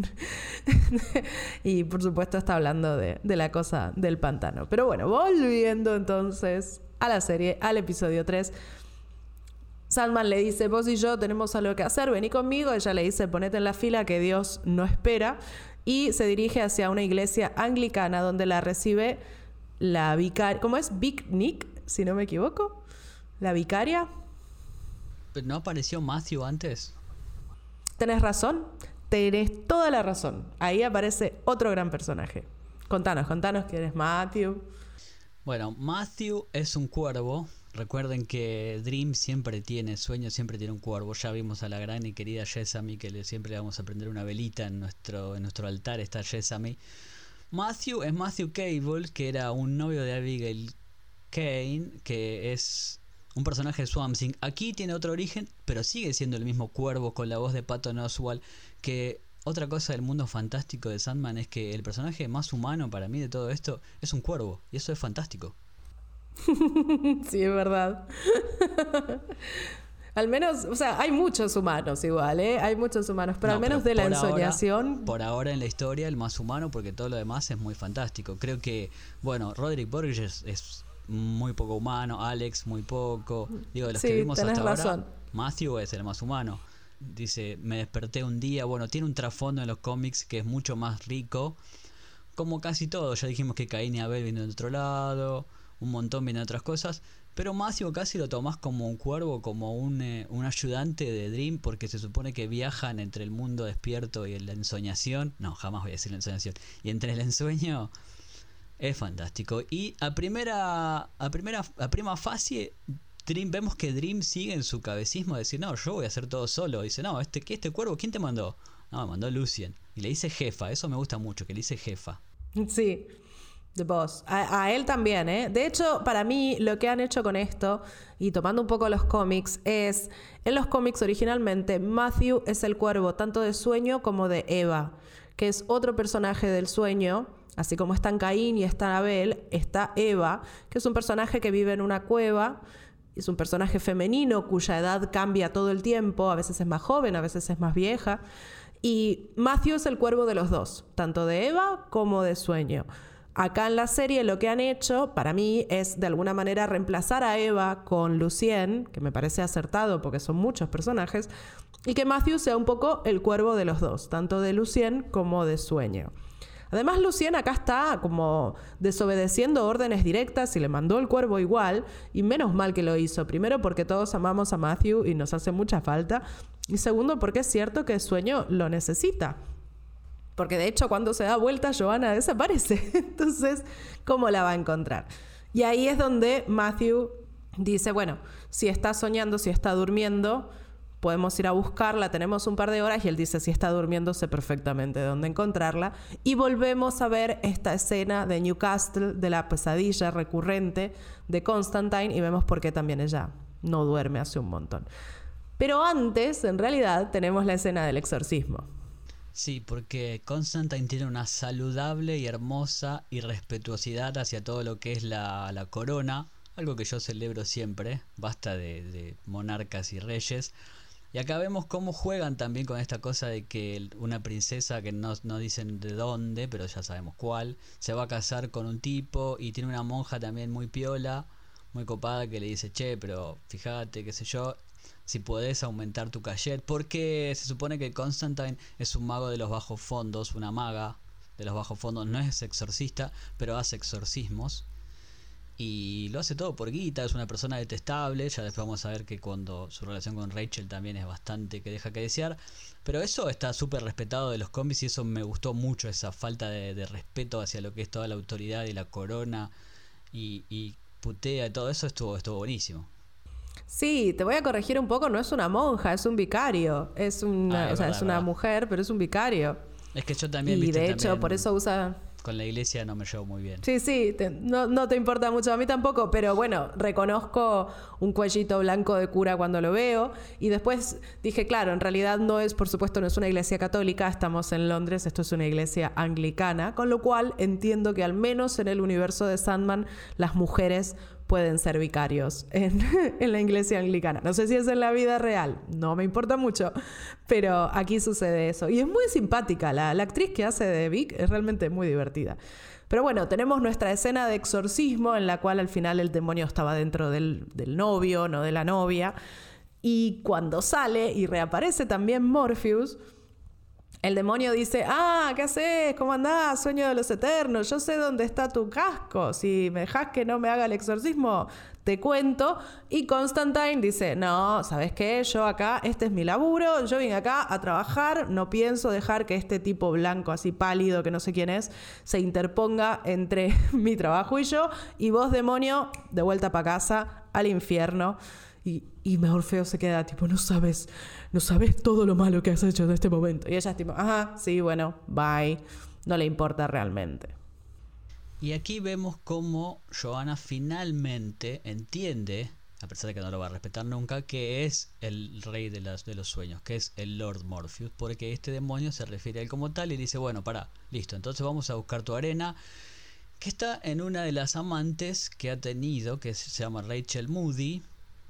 Y por supuesto está hablando de la cosa del pantano. Pero bueno, volviendo entonces a la serie, al episodio 3, Sandman le dice, vos y yo tenemos algo que hacer, vení conmigo. Ella le dice, ponete en la fila que Dios no espera. Y se dirige hacia una iglesia anglicana donde la recibe la vicaria. ¿Cómo es? Big Nick, si no me equivoco. La vicaria. ¿Pero no apareció Matthew antes? Tenés razón, tenés toda la razón. Ahí aparece otro gran personaje. Contanos quién es Matthew. Bueno, Matthew es un cuervo. Recuerden que Dream siempre tiene sueños, siempre tiene un cuervo. Ya vimos a la gran y querida Jessamy, que siempre le vamos a prender una velita en nuestro altar, está Jessamy. Matthew es Matthew Cable, que era un novio de Abigail Kane, que es un personaje de Swamp Thing. Aquí tiene otro origen, pero sigue siendo el mismo cuervo con la voz de Patton Oswalt. Que otra cosa del mundo fantástico de Sandman es que el personaje más humano para mí de todo esto es un cuervo, y eso es fantástico. Sí, es verdad. Al menos, o sea, hay muchos humanos igual, hay muchos humanos, pero al menos de la ensoñación. Por ahora en la historia el más humano, porque todo lo demás es muy fantástico. Creo que, bueno, Roderick Burgess es muy poco humano, Alex muy poco. Digo, de los que vimos hasta ahora, Matthew es el más humano. Dice, me desperté un día, bueno, tiene un trasfondo en los cómics que es mucho más rico, como casi todo. Ya dijimos que Caín y Abel vienen de otro lado, un montón vienen de otras cosas, pero Matthew casi lo tomás como un cuervo, como un ayudante de Dream, porque se supone que viajan entre el mundo despierto y la ensoñación. No, jamás voy a decir la ensoñación. Y entre el ensueño es fantástico. Y a prima facie, Dream, vemos que Dream sigue en su cabecismo de decir, no, yo voy a hacer todo solo. Dice, no, ¿qué este cuervo? ¿Quién te mandó? No, me mandó Lucien. Y le dice jefa, eso me gusta mucho, que le dice jefa. Sí. The Boss. A él también, De hecho, para mí, lo que han hecho con esto, y tomando un poco los cómics, es... En los cómics originalmente, Matthew es el cuervo tanto de Sueño como de Eva, que es otro personaje del Sueño. Así como están Caín y está Abel, está Eva, que es un personaje que vive en una cueva. Es un personaje femenino cuya edad cambia todo el tiempo. A veces es más joven, a veces es más vieja. Y Matthew es el cuervo de los dos, tanto de Eva como de Sueño. Acá en la serie lo que han hecho, para mí, es de alguna manera reemplazar a Eva con Lucien, que me parece acertado porque son muchos personajes, y que Matthew sea un poco el cuervo de los dos, tanto de Lucien como de Sueño. Además, Lucien acá está como desobedeciendo órdenes directas y le mandó el cuervo igual, y menos mal que lo hizo. Primero, porque todos amamos a Matthew y nos hace mucha falta, y segundo, porque es cierto que Sueño lo necesita. Porque de hecho cuando se da vuelta Joanna desaparece. Entonces, ¿cómo la va a encontrar? Y ahí es donde Matthew dice, bueno, si está soñando, si está durmiendo, podemos ir a buscarla, tenemos un par de horas. Y él dice, si está durmiendo, sé perfectamente dónde encontrarla. Y volvemos a ver esta escena de Newcastle, de la pesadilla recurrente de Constantine, y vemos por qué también ella no duerme hace un montón. Pero antes, en realidad, tenemos la escena del exorcismo. Sí, porque Constantine tiene una saludable y hermosa irrespetuosidad hacia todo lo que es la corona, algo que yo celebro siempre, basta de monarcas y reyes. Y acá vemos cómo juegan también con esta cosa de que una princesa, que no dicen de dónde, pero ya sabemos cuál, se va a casar con un tipo, y tiene una monja también muy piola, muy copada, que le dice, che, pero fíjate, qué sé yo, si podés aumentar tu cachet, porque se supone que Constantine es un mago de los bajos fondos, una maga de los bajos fondos, no es exorcista, pero hace exorcismos. y lo hace todo por guita, es una persona detestable. Ya después vamos a ver que cuando su relación con Rachel también es bastante que deja que desear, pero eso está súper respetado de los cómics y eso me gustó mucho, esa falta de respeto hacia lo que es toda la autoridad y la corona y putea y todo eso estuvo buenísimo. Sí, te voy a corregir un poco, no es una monja, es un vicario. Es una, es una mujer, pero es un vicario. Es que yo también, y de hecho, por eso usa... Con la iglesia no me llevo muy bien. Sí, no te importa mucho, a mí tampoco, pero bueno, reconozco un cuellito blanco de cura cuando lo veo. Y después dije, claro, en realidad no es, por supuesto, no es una iglesia católica, estamos en Londres, esto es una iglesia anglicana, con lo cual entiendo que al menos en el universo de Sandman las mujeres pueden ser vicarios en la iglesia anglicana. No sé si es en la vida real, no me importa mucho, pero aquí sucede eso. Y es muy simpática, la actriz que hace de Vic es realmente muy divertida. Pero bueno, tenemos nuestra escena de exorcismo en la cual al final el demonio estaba dentro del novio, no de la novia. Y cuando sale y reaparece también Morpheus, el demonio dice, ¿qué haces? ¿Cómo andás? Sueño de los eternos, yo sé dónde está tu casco, si me dejás que no me haga el exorcismo, te cuento. Y Constantine dice, no, ¿sabes qué? Yo acá, este es mi laburo, yo vine acá a trabajar, no pienso dejar que este tipo blanco, así pálido, que no sé quién es, se interponga entre mi trabajo y yo, y vos, demonio, de vuelta para casa, al infierno. Y Morfeo se queda tipo, no sabes todo lo malo que has hecho en este momento. Y ella es tipo, ajá, sí, bueno, bye. No le importa realmente. Y aquí vemos cómo Joanna finalmente entiende, a pesar de que no lo va a respetar nunca, que es el rey de los sueños, que es el Lord Morpheus, porque este demonio se refiere a él como tal y dice, bueno, pará, listo, entonces vamos a buscar tu arena, que está en una de las amantes que ha tenido, que se llama Rachel Moody,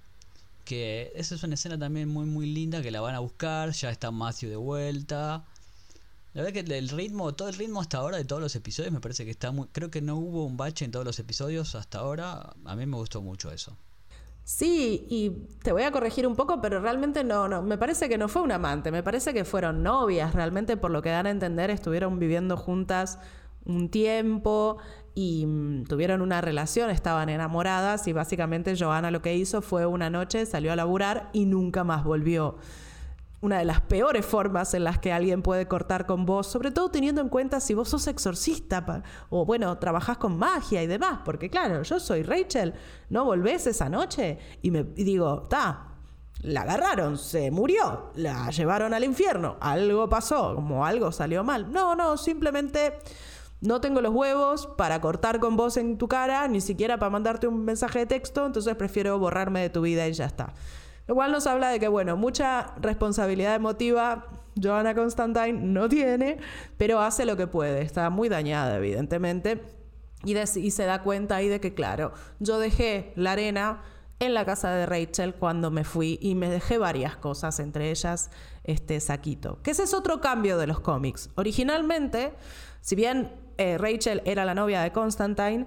que esa es una escena también muy muy linda, que la van a buscar, ya está Matthew de vuelta. La verdad que todo el ritmo hasta ahora de todos los episodios me parece que está muy... Creo que no hubo un bache en todos los episodios hasta ahora, a mí me gustó mucho eso. Sí, y te voy a corregir un poco, pero realmente no, me parece que no fue un amante, me parece que fueron novias, realmente por lo que dan a entender estuvieron viviendo juntas un tiempo y tuvieron una relación, estaban enamoradas y básicamente Joanna lo que hizo fue una noche salió a laburar y nunca más volvió. Una de las peores formas en las que alguien puede cortar con vos, sobre todo teniendo en cuenta si vos sos exorcista o bueno, trabajás con magia y demás, porque claro, yo soy Rachel, ¿no volvés esa noche? Y digo, la agarraron, se murió, la llevaron al infierno, algo pasó, como algo salió mal. No, simplemente... No tengo los huevos para cortar con vos en tu cara, ni siquiera para mandarte un mensaje de texto, entonces prefiero borrarme de tu vida y ya está. Lo cual nos habla de que, bueno, mucha responsabilidad emotiva Joanna Constantine no tiene, pero hace lo que puede. Está muy dañada, evidentemente, y se da cuenta ahí de que, claro, yo dejé la arena en la casa de Rachel cuando me fui y me dejé varias cosas, entre ellas este saquito. Que ese es otro cambio de los cómics. Originalmente, si bien Rachel era la novia de Constantine,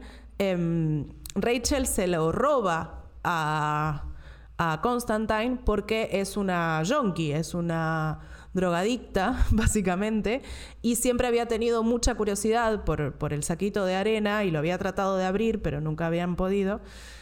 Rachel se lo roba a Constantine porque es una junkie, es una drogadicta, básicamente, y siempre había tenido mucha curiosidad por el saquito de arena y lo había tratado de abrir, pero nunca habían podido.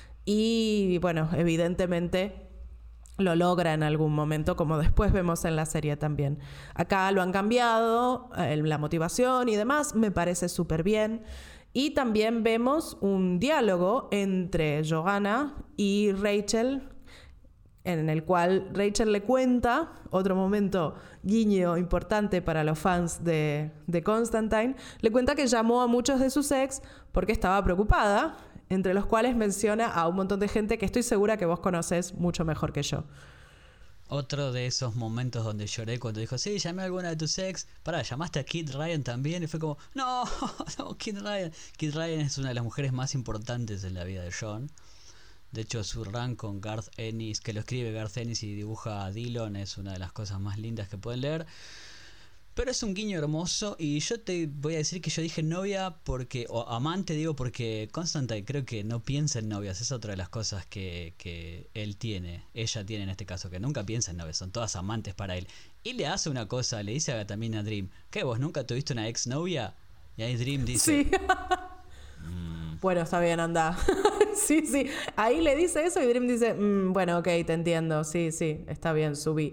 Y bueno, evidentemente lo logra en algún momento, como después vemos en la serie también. Acá lo han cambiado, la motivación y demás, me parece súper bien. Y también vemos un diálogo entre Joanna y Rachel, en el cual Rachel le cuenta, otro momento guiño importante para los fans de Constantine, le cuenta que llamó a muchos de sus ex porque estaba preocupada, entre los cuales menciona a un montón de gente que estoy segura que vos conocés mucho mejor que yo. Otro de esos momentos donde lloré cuando dijo, sí, llamé a alguna de tus ex. Pará, ¿llamaste a Kid Ryan también? Y fue como, no, Kid Ryan. Kid Ryan es una de las mujeres más importantes en la vida de John. De hecho, su run con Garth Ennis, que lo escribe Garth Ennis y dibuja a Dillon, es una de las cosas más lindas que pueden leer. Pero es un guiño hermoso y yo te voy a decir que yo dije novia porque, o amante digo porque Constantine creo que no piensa en novias, es otra de las cosas que él tiene, ella tiene en este caso, que nunca piensa en novias, son todas amantes para él. Y le hace una cosa, le dice también a Dream, ¿qué vos nunca tuviste una ex novia? Y ahí Dream dice... Sí. Bueno, está bien, anda. Sí, sí. Ahí le dice eso y Dream dice, bueno, ok, te entiendo. Sí, sí, está bien, subí.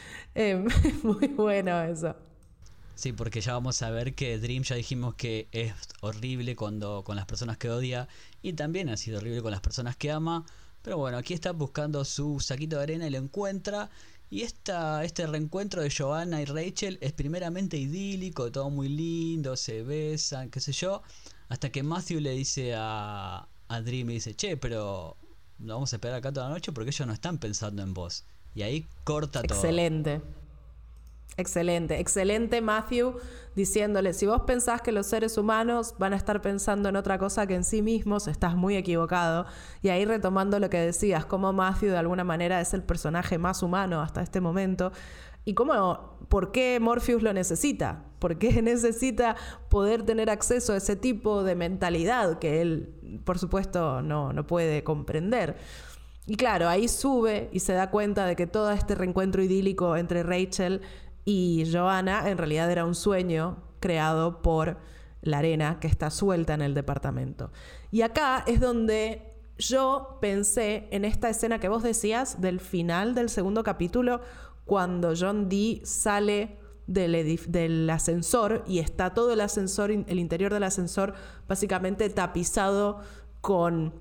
Muy bueno eso. Sí, porque ya vamos a ver que Dream ya dijimos que es horrible con las personas que odia y también ha sido horrible con las personas que ama. Pero bueno, aquí está buscando su saquito de arena y lo encuentra. Y este reencuentro de Joanna y Rachel es primeramente idílico, todo muy lindo, se besan, qué sé yo. Hasta que Matthew le dice a Dream y dice, che, pero no vamos a esperar acá toda la noche porque ellos no están pensando en vos. Y ahí corta todo. Excelente. Excelente, excelente Matthew diciéndole, si vos pensás que los seres humanos van a estar pensando en otra cosa que en sí mismos, estás muy equivocado. Y ahí retomando lo que decías, cómo Matthew de alguna manera es el personaje más humano hasta este momento y por qué Morpheus lo necesita, por qué necesita poder tener acceso a ese tipo de mentalidad que él, por supuesto, no puede comprender. Y claro, ahí sube y se da cuenta de que todo este reencuentro idílico entre Rachel y Joanna en realidad era un sueño creado por la arena que está suelta en el departamento. Y acá es donde yo pensé en esta escena que vos decías del final del segundo capítulo, cuando John Dee sale del ascensor y está todo el ascensor, el interior del ascensor básicamente tapizado con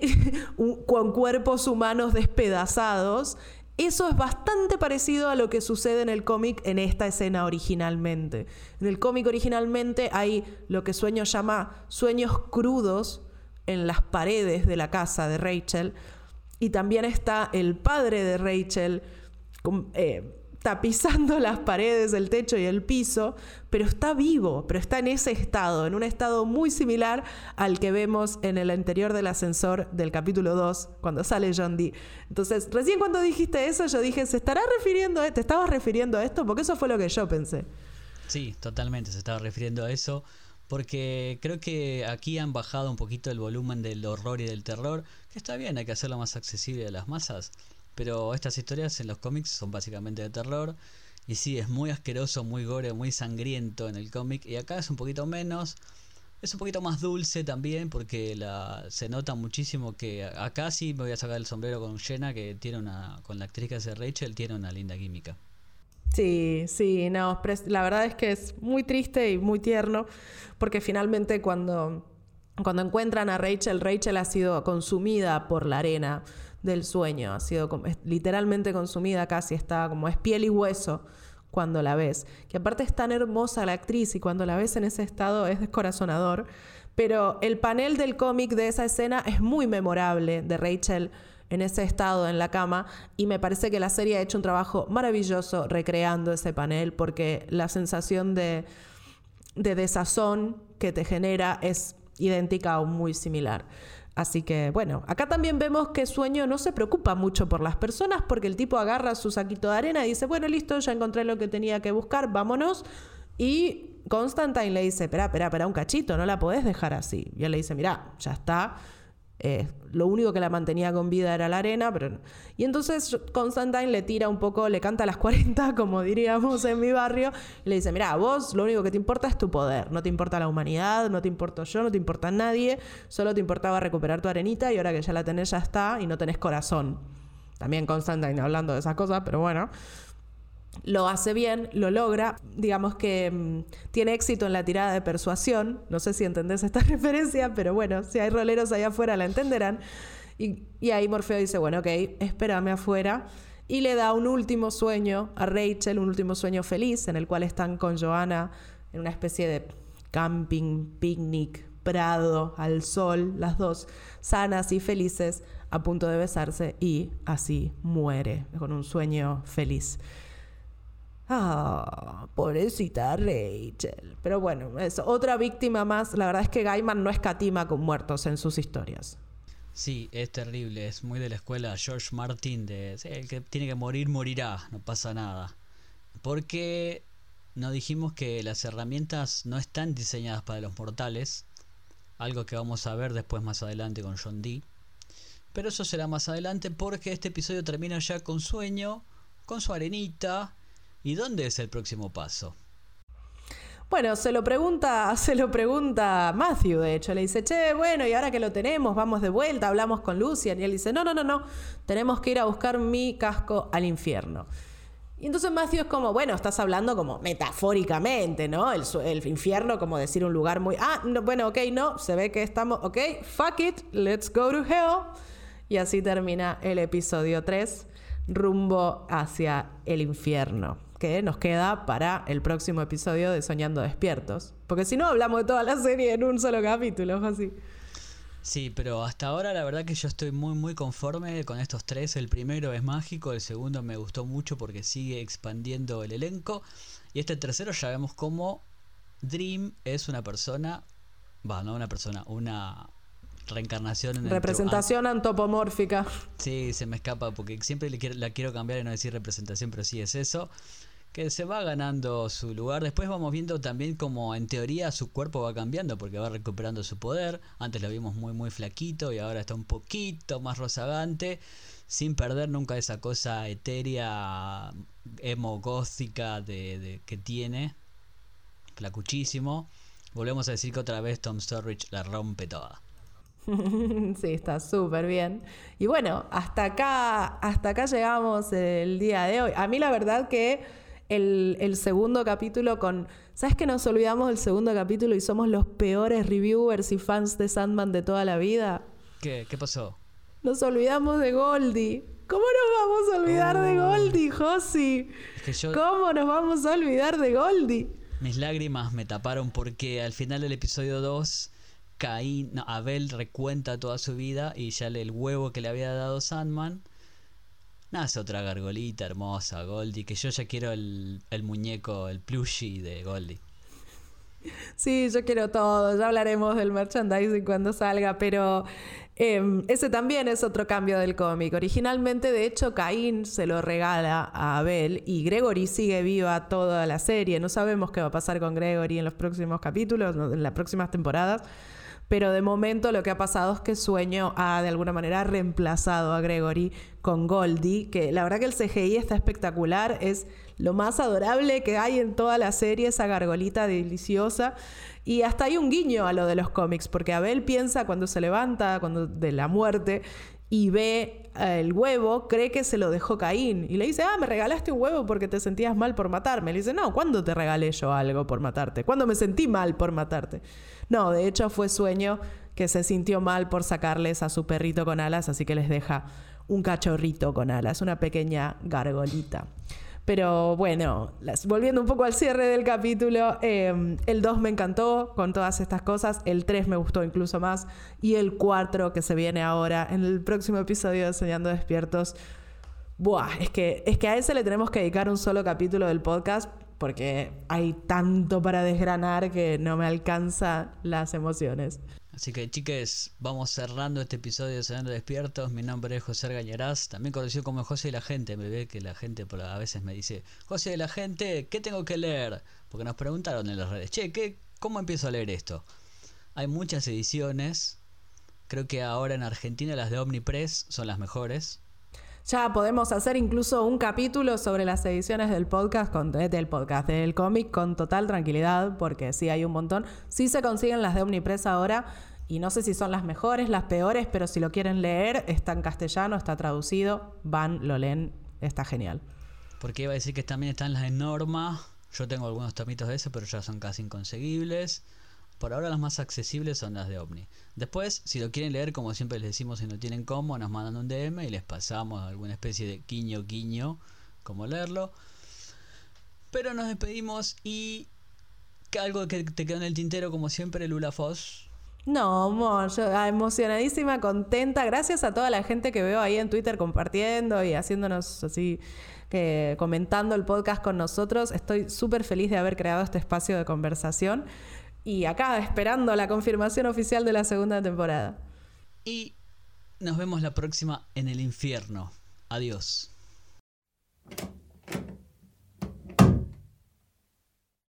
cuerpos humanos despedazados. Eso es bastante parecido a lo que sucede en el cómic en esta escena originalmente. En el cómic originalmente hay lo que Sueño llama sueños crudos en las paredes de la casa de Rachel, y también está el padre de Rachel tapizando las paredes, el techo y el piso, pero está vivo, pero está en ese estado, en un estado muy similar al que vemos en el interior del ascensor del capítulo 2, cuando sale John Dee. Entonces, recién cuando dijiste eso, yo dije, ¿te estabas refiriendo a esto? Porque eso fue lo que yo pensé. Sí, totalmente, se estaba refiriendo a eso, porque creo que aquí han bajado un poquito el volumen del horror y del terror, que está bien, hay que hacerlo más accesible a las masas. Pero estas historias en los cómics son básicamente de terror. Y sí, es muy asqueroso, muy gore, muy sangriento en el cómic. Y acá es un poquito menos. Es un poquito más dulce también, porque se nota muchísimo que acá sí me voy a sacar el sombrero con Jenna, que con la actriz que hace Rachel, tiene una linda química. Sí, sí, no, la verdad es que es muy triste y muy tierno, porque finalmente cuando encuentran a Rachel, Rachel ha sido consumida por la arena del sueño, ha sido literalmente consumida, casi está como es piel y hueso cuando la ves, que aparte es tan hermosa la actriz y cuando la ves en ese estado es descorazonador, pero el panel del cómic de esa escena es muy memorable, de Rachel en ese estado en la cama, y me parece que la serie ha hecho un trabajo maravilloso recreando ese panel, porque la sensación de desazón que te genera es idéntica o muy similar. Así que, bueno, acá también vemos que Sueño no se preocupa mucho por las personas, porque el tipo agarra su saquito de arena y dice, bueno, listo, ya encontré lo que tenía que buscar, vámonos. Y Constantine le dice, espera un cachito, no la podés dejar así. Y él le dice, mirá, ya está. Lo único que la mantenía con vida era la arena, y entonces Constantine le tira un poco, le canta a las 40, como diríamos en mi barrio, y le dice, mirá, vos lo único que te importa es tu poder, no te importa la humanidad, no te importo yo, no te importa nadie, solo te importaba recuperar tu arenita y ahora que ya la tenés ya está y no tenés corazón. También Constantine hablando de esas cosas, pero bueno, lo hace bien, lo logra, digamos que tiene éxito en la tirada de persuasión, no sé si entendés esta referencia, pero bueno, si hay roleros allá afuera la entenderán, y ahí Morfeo dice, bueno, ok, espérame afuera, y le da un último sueño a Rachel, un último sueño feliz, en el cual están con Joanna en una especie de camping, picnic, prado, al sol, las dos sanas y felices, a punto de besarse, y así muere, con un sueño feliz. Pobrecita Rachel. Pero bueno, es otra víctima más. La verdad es que Gaiman no escatima con muertos en sus historias. Sí, es terrible. Es muy de la escuela George Martin el que tiene que morir, morirá. No pasa nada. Porque nos dijimos que las herramientas no están diseñadas para los mortales. Algo que vamos a ver después más adelante con John Dee. Pero eso será más adelante, porque este episodio termina ya con Sueño, con su arenita. ¿Y dónde es el próximo paso? Bueno, se lo pregunta Matthew, de hecho. Le dice, che, bueno, y ahora que lo tenemos, vamos de vuelta, hablamos con Lucian. Y él dice, no, tenemos que ir a buscar mi casco al infierno. Y entonces Matthew es como, bueno, estás hablando como metafóricamente, ¿no? El infierno, como decir un lugar muy... no, bueno, ok, no, se ve que estamos... Ok, fuck it, let's go to hell. Y así termina el episodio 3, rumbo hacia el infierno, que nos queda para el próximo episodio de Soñando Despiertos. Porque si no, hablamos de toda la serie en un solo capítulo, así. Sí, pero hasta ahora la verdad que yo estoy muy conforme con estos 3. El primero es mágico, el segundo me gustó mucho porque sigue expandiendo el elenco. Y este tercero ya vemos cómo Dream es una persona, una reencarnación. Representación antropomórfica. Sí, se me escapa porque siempre la quiero cambiar y no decir representación, pero sí es eso. Que se va ganando su lugar. Después vamos viendo también como en teoría su cuerpo va cambiando porque va recuperando su poder. Antes lo vimos muy flaquito y ahora está un poquito más rozagante, sin perder nunca esa cosa etérea, emo, gótica que tiene. Flacuchísimo. Volvemos a decir que otra vez Tom Sturridge la rompe toda. Sí, está súper bien. Y bueno, hasta acá llegamos el día de hoy. A mí la verdad que el segundo capítulo ¿sabes que nos olvidamos del segundo capítulo y somos los peores reviewers y fans de Sandman de toda la vida? ¿Qué pasó? Nos olvidamos de Goldie. ¿Cómo nos vamos a olvidar de Goldie, Josi? ¿Cómo nos vamos a olvidar de Goldie? Mis lágrimas me taparon porque al final del episodio 2 Abel recuenta toda su vida y ya el huevo que le había dado Sandman. Nace otra gargolita hermosa, Goldie, que yo ya quiero el muñeco, el plushie de Goldie. Sí, yo quiero todo. Ya hablaremos del merchandising cuando salga, pero ese también es otro cambio del cómic. Originalmente, de hecho, Caín se lo regala a Abel y Gregory sigue viva toda la serie. No sabemos qué va a pasar con Gregory en los próximos capítulos, en las próximas temporadas. Pero de momento lo que ha pasado es que Sueño ha de alguna manera reemplazado a Gregory con Goldie, que la verdad que el CGI está espectacular, es lo más adorable que hay en toda la serie, esa gargolita deliciosa. Y hasta hay un guiño a lo de los cómics, porque Abel piensa cuando se levanta de la muerte y ve el huevo, cree que se lo dejó Caín. Y le dice, me regalaste un huevo porque te sentías mal por matarme. Le dice, no, ¿cuándo te regalé yo algo por matarte? ¿Cuándo me sentí mal por matarte? No, de hecho fue Sueño que se sintió mal por sacarles a su perrito con alas, así que les deja un cachorrito con alas, una pequeña gargolita. Pero bueno, volviendo un poco al cierre del capítulo, el 2 me encantó con todas estas cosas, el 3 me gustó incluso más, y el 4 que se viene ahora en el próximo episodio de Soñando Despiertos. Es que a ese le tenemos que dedicar un solo capítulo del podcast porque hay tanto para desgranar que no me alcanza las emociones. Así que, chiques, vamos cerrando este episodio de Soñando Despiertos. Mi nombre es José Argañarás, también conocido como José de la Gente. Me ve que la gente a veces me dice, José de la Gente, ¿qué tengo que leer? Porque nos preguntaron en las redes, ¿cómo empiezo a leer esto? Hay muchas ediciones. Creo que ahora en Argentina las de Omnipress son las mejores. Ya podemos hacer incluso un capítulo sobre las ediciones del del cómic con total tranquilidad, porque sí hay un montón. Sí se consiguen las de Omnipress ahora, y no sé si son las mejores, las peores, pero si lo quieren leer, está en castellano, está traducido, lo leen, está genial. Porque iba a decir que también están las de Norma. Yo tengo algunos tomitos de eso, pero ya son casi inconseguibles. Por ahora las más accesibles son las de Omni. Después, si lo quieren leer, como siempre les decimos, si no tienen cómo, nos mandan un DM y les pasamos alguna especie de guiño, como leerlo. Pero nos despedimos y algo que te quedó en el tintero, como siempre, Lula Foss. No, amor, yo emocionadísima, contenta. Gracias a toda la gente que veo ahí en Twitter compartiendo y haciéndonos así, comentando el podcast con nosotros. Estoy súper feliz de haber creado este espacio de conversación. Y acá esperando la confirmación oficial de la segunda temporada. Y nos vemos la próxima en el infierno. Adiós.